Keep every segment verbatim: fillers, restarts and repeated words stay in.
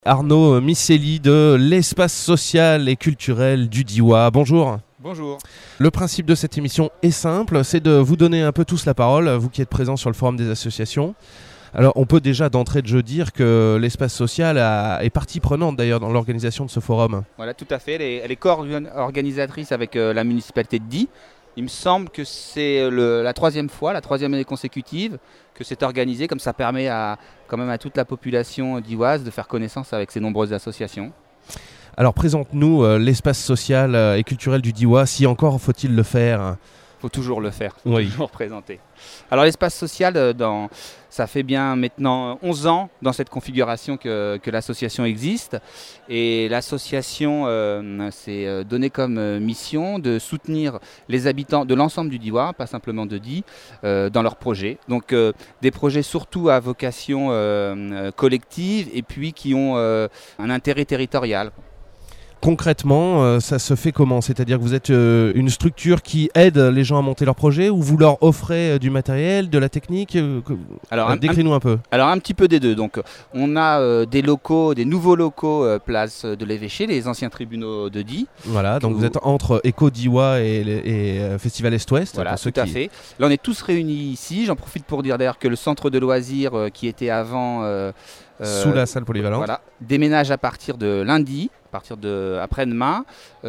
Arnaud Misselli de l'espace social et culturel du Diois. Bonjour. Bonjour. Le principe de cette émission est simple, c'est de vous donner un peu tous la parole, vous qui êtes présents sur le forum des associations. Alors on peut déjà d'entrée de jeu dire que l'espace social a, est partie prenante d'ailleurs dans l'organisation de ce forum. Voilà, tout à fait. Elle est, elle est co-organisatrice avec euh, la municipalité de Die. Il me semble que c'est le, la troisième fois, la troisième année consécutive que c'est organisé, comme ça permet à, quand même à toute la population dioise de faire connaissance avec ces nombreuses associations. Alors présente-nous euh, l'espace social euh, et culturel du Diois, si encore faut-il le faire. Il faut toujours le faire, faut oui. toujours présenter. Alors l'espace social, euh, dans, ça fait bien maintenant onze ans dans cette configuration que, que l'association existe. Et l'association euh, s'est donnée comme euh, mission de soutenir les habitants de l'ensemble du Diois, pas simplement de Die, euh, dans leurs projets. Donc euh, des projets surtout à vocation euh, collective et puis qui ont euh, un intérêt territorial. Concrètement, euh, ça se fait comment ? C'est-à-dire que vous êtes euh, une structure qui aide les gens à monter leurs projets ou vous leur offrez euh, du matériel, de la technique euh, que... Alors, euh, Décris-nous un, un peu. Alors un petit peu des deux. Donc, on a euh, des locaux, des nouveaux locaux euh, place de l'Évêché, les anciens tribunaux de Die. Voilà, donc vous, vous êtes entre Eco Diois et, et euh, Festival Est-Ouest. Voilà, tout qui... à fait. Là, on est tous réunis ici. J'en profite pour dire d'ailleurs que le centre de loisirs euh, qui était avant... Euh, euh, Sous la salle polyvalente. Voilà, déménage à partir de lundi. À partir de après-demain,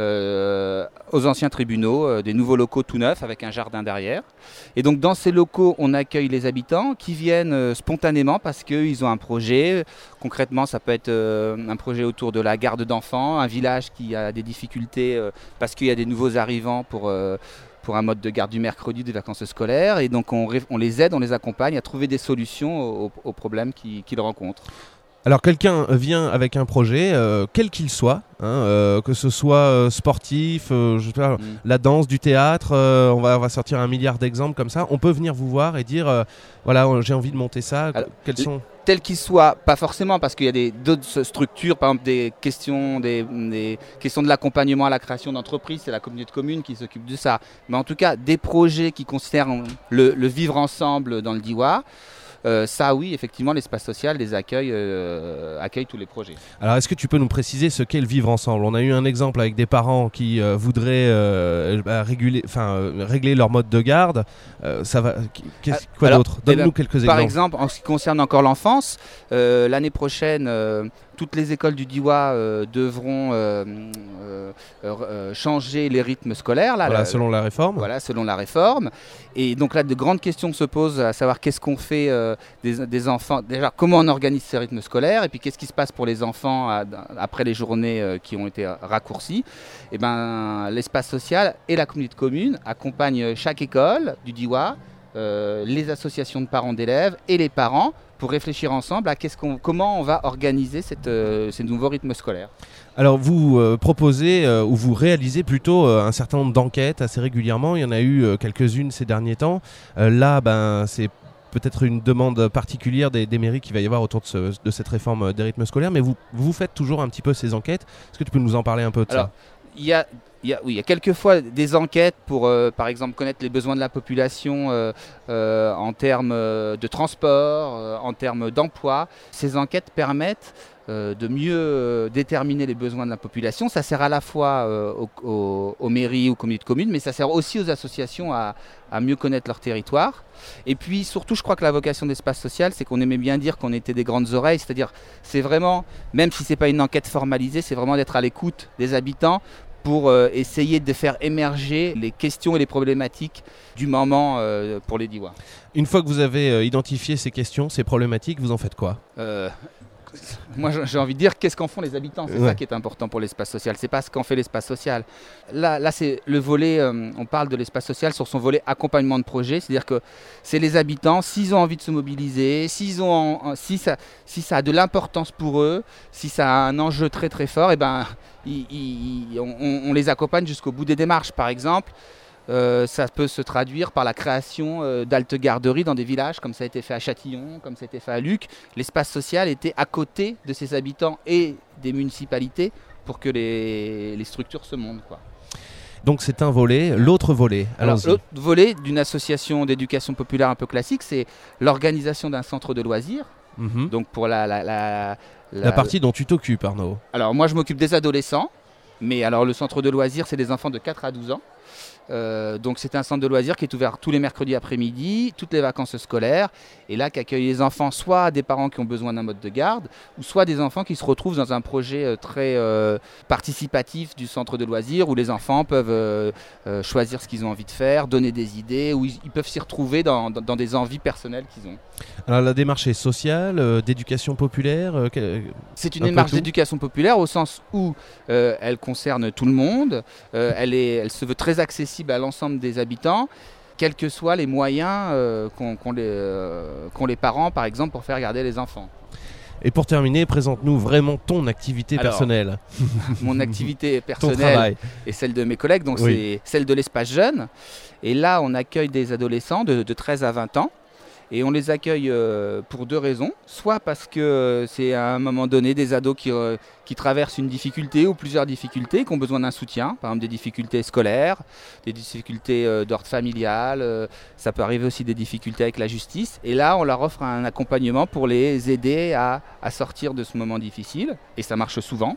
euh, aux anciens tribunaux, euh, des nouveaux locaux tout neufs avec un jardin derrière. Et donc dans ces locaux, on accueille les habitants qui viennent euh, spontanément parce qu'ils ont un projet. Concrètement, ça peut être euh, un projet autour de la garde d'enfants, un village qui a des difficultés euh, parce qu'il y a des nouveaux arrivants pour... Euh, pour un mode de garde du mercredi des vacances scolaires. Et donc on, on les aide, on les accompagne à trouver des solutions aux, aux problèmes qu'ils, qu'ils rencontrent. Alors quelqu'un vient avec un projet, euh, quel qu'il soit, hein, euh, que ce soit euh, sportif, euh, je sais pas, mm. la danse, du théâtre, euh, on, va, on va sortir un milliard d'exemples comme ça. On peut venir vous voir et dire, euh, voilà, j'ai envie de monter ça. Alors, quels sont tel qu'il soit, pas forcément, parce qu'il y a des, d'autres structures, par exemple des questions, des, des questions de l'accompagnement à la création d'entreprises, c'est la communauté de communes qui s'occupe de ça. Mais en tout cas, des projets qui concernent le, le vivre ensemble dans le Diois. Euh, ça oui, effectivement, l'espace social les accueille, euh, accueille tous les projets. Alors est-ce que tu peux nous préciser ce qu'est le vivre ensemble ? On a eu un exemple avec des parents qui euh, voudraient euh, bah, réguler, euh, régler leur mode de garde. Euh, ça va. Qu'est-ce, quoi Alors, d'autre ? Donne-nous eh ben, quelques exemples. Par exemple, en ce qui concerne encore l'enfance, euh, l'année prochaine, euh, toutes les écoles du Diois euh, devront euh, euh, euh, changer les rythmes scolaires. Là, voilà, la, selon la réforme. Voilà, selon la réforme. Et donc là, de grandes questions se posent, à savoir qu'est-ce qu'on fait euh, des, des enfants. Déjà, comment on organise ces rythmes scolaires ? Et puis, qu'est-ce qui se passe pour les enfants à, après les journées euh, qui ont été raccourcies ? Et ben, l'espace social et la communauté de communes accompagnent chaque école du Diois, euh, les associations de parents d'élèves et les parents pour réfléchir ensemble à qu'est-ce qu'on, comment on va organiser cette, euh, ces nouveaux rythmes scolaires. Alors vous euh, proposez euh, ou vous réalisez plutôt euh, un certain nombre d'enquêtes assez régulièrement. Il y en a eu euh, quelques-unes ces derniers temps. Euh, là, ben, c'est peut-être une demande particulière des, des mairies qu'il va y avoir autour de, ce, de cette réforme des rythmes scolaires. Mais vous, vous faites toujours un petit peu ces enquêtes. Est-ce que tu peux nous en parler un peu de Alors, ça ? Il y a, il y a, oui, il y a quelquefois des enquêtes pour, euh, par exemple, connaître les besoins de la population euh, euh, en termes de transport, euh, en termes d'emploi. Ces enquêtes permettent euh, de mieux euh, déterminer les besoins de la population. Ça sert à la fois euh, aux, aux, aux mairies ou aux communautés de communes, mais ça sert aussi aux associations à, à mieux connaître leur territoire. Et puis surtout, je crois que la vocation d'espace social, c'est qu'on aimait bien dire qu'on était des grandes oreilles, c'est-à-dire c'est vraiment, même si ce n'est pas une enquête formalisée, c'est vraiment d'être à l'écoute des habitants pour euh, essayer de faire émerger les questions et les problématiques du moment euh, pour les Diois. Une fois que vous avez euh, identifié ces questions, ces problématiques, vous en faites quoi ? euh, Moi, j'ai envie de dire, qu'est-ce qu'en font les habitants ? C'est ouais. ça qui est important pour l'espace social. C'est pas ce qu'en fait l'espace social. Là, là c'est le volet, euh, on parle de l'espace social sur son volet accompagnement de projet. C'est-à-dire que c'est les habitants, s'ils ont envie de se mobiliser, s'ils ont, si, ça, si ça a de l'importance pour eux, si ça a un enjeu très très fort, et ben, y, y, on, on les accompagne jusqu'au bout des démarches. Par exemple, Euh, ça peut se traduire par la création euh, d'haltes garderies dans des villages, comme ça a été fait à Châtillon, comme ça a été fait à Luc. L'espace social était à côté de ses habitants et des municipalités pour que les, les structures se montent, quoi. Donc c'est un volet. L'autre volet, Alors, l'autre volet d'une association d'éducation populaire un peu classique, c'est l'organisation d'un centre de loisirs. Mmh. Donc pour la, la, la, La, la partie dont tu t'occupes, Arnaud. Alors moi je m'occupe des adolescents, mais alors le centre de loisirs c'est des enfants de quatre à douze ans. Euh, donc c'est un centre de loisirs qui est ouvert tous les mercredis après-midi, toutes les vacances scolaires, et là qui accueille les enfants, soit des parents qui ont besoin d'un mode de garde, ou soit des enfants qui se retrouvent dans un projet très euh, participatif du centre de loisirs, où les enfants peuvent euh, euh, choisir ce qu'ils ont envie de faire, donner des idées, où ils, ils peuvent s'y retrouver dans, dans, dans des envies personnelles qu'ils ont. Alors la démarche est sociale, euh, d'éducation populaire euh, quel... C'est une démarche d'éducation populaire au sens où euh, elle concerne tout le monde, euh, elle, est, elle se veut très accessible à l'ensemble des habitants, quels que soient les moyens euh, qu'ont, qu'ont, les, euh, qu'ont les parents, par exemple, pour faire garder les enfants. Et pour terminer, présente-nous vraiment ton activité Alors, personnelle. Mon activité personnelle et celle de mes collègues, donc oui. C'est celle de l'espace jeune. Et là, on accueille des adolescents de, de treize à vingt ans. Et on les accueille euh, pour deux raisons. Soit parce que euh, c'est à un moment donné des ados qui, euh, qui traversent une difficulté ou plusieurs difficultés, qui ont besoin d'un soutien. Par exemple des difficultés scolaires, des difficultés euh, d'ordre familial. Euh, ça peut arriver aussi des difficultés avec la justice. Et là, on leur offre un accompagnement pour les aider à, à sortir de ce moment difficile. Et ça marche souvent.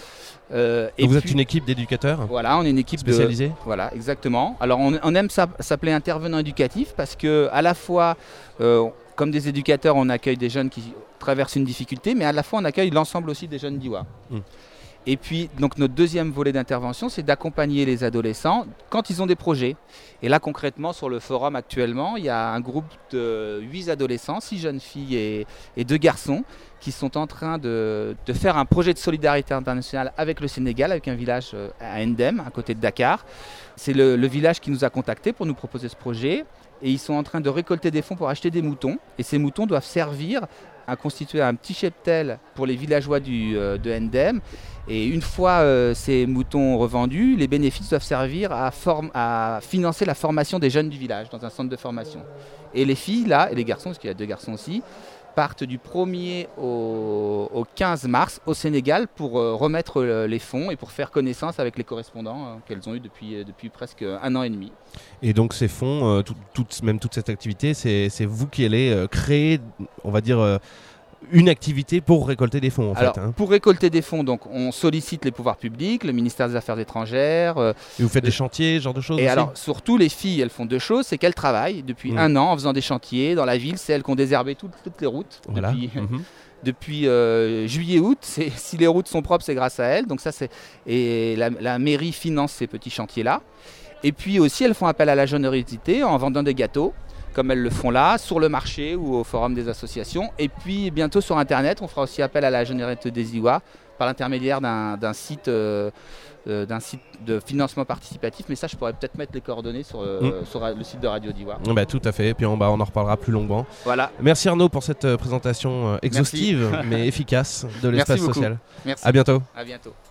Euh, et vous puis, êtes une équipe d'éducateurs Voilà, on est une équipe spécialisée. De, voilà, exactement. Alors on, on aime s'appeler intervenant éducatif parce que à la fois, euh, comme des éducateurs, on accueille des jeunes qui traversent une difficulté, mais à la fois on accueille l'ensemble aussi des jeunes d'I W A. Mmh. Et puis, donc notre deuxième volet d'intervention, c'est d'accompagner les adolescents quand ils ont des projets. Et là, concrètement, sur le forum actuellement, il y a un groupe de huit adolescents, six jeunes filles et, et deux garçons, qui sont en train de, de faire un projet de solidarité internationale avec le Sénégal, avec un village à Ndem, à côté de Dakar. C'est le, le village qui nous a contactés pour nous proposer ce projet. Et ils sont en train de récolter des fonds pour acheter des moutons. Et ces moutons doivent servir à constituer un petit cheptel pour les villageois du, euh, de Ndem. Et une fois euh, ces moutons revendus, les bénéfices doivent servir à, form- à financer la formation des jeunes du village dans un centre de formation. Et les filles, là, et les garçons, parce qu'il y a deux garçons aussi, partent du premier au, au quinze mars au Sénégal pour euh, remettre euh, les fonds et pour faire connaissance avec les correspondants euh, qu'elles ont eu depuis, euh, depuis presque un an et demi. Et donc ces fonds, euh, tout, tout, même toute cette activité, c'est, c'est vous qui allez euh, créer, on va dire, euh, une activité pour récolter des fonds en Alors, fait. Hein. Pour récolter des fonds, donc, on sollicite les pouvoirs publics, le ministère des Affaires étrangères. Euh, et vous faites le... des chantiers, ce genre de choses Et aussi alors, surtout, les filles, elles font deux choses, c'est qu'elles travaillent depuis mmh. un an en faisant des chantiers dans la ville. C'est elles qui ont désherbé tout, toutes les routes voilà. depuis, mmh. depuis euh, juillet-août. Si les routes sont propres, c'est grâce à elles. Donc ça, c'est... Et la, la mairie finance ces petits chantiers-là. Et puis aussi, elles font appel à la générosité en vendant des gâteaux, comme elles le font là, sur le marché ou au forum des associations. Et puis bientôt sur Internet, on fera aussi appel à la générosité des I W A par l'intermédiaire d'un, d'un, site, euh, euh, d'un site de financement participatif. Mais ça, je pourrais peut-être mettre les coordonnées sur, euh, mmh. sur le site de Radio d'I W A. Bah, tout à fait, et puis on, bah, on en reparlera plus longuement. Voilà. Merci Arnaud pour cette euh, présentation euh, exhaustive mais efficace de l'espace social. Merci. À bientôt. À bientôt.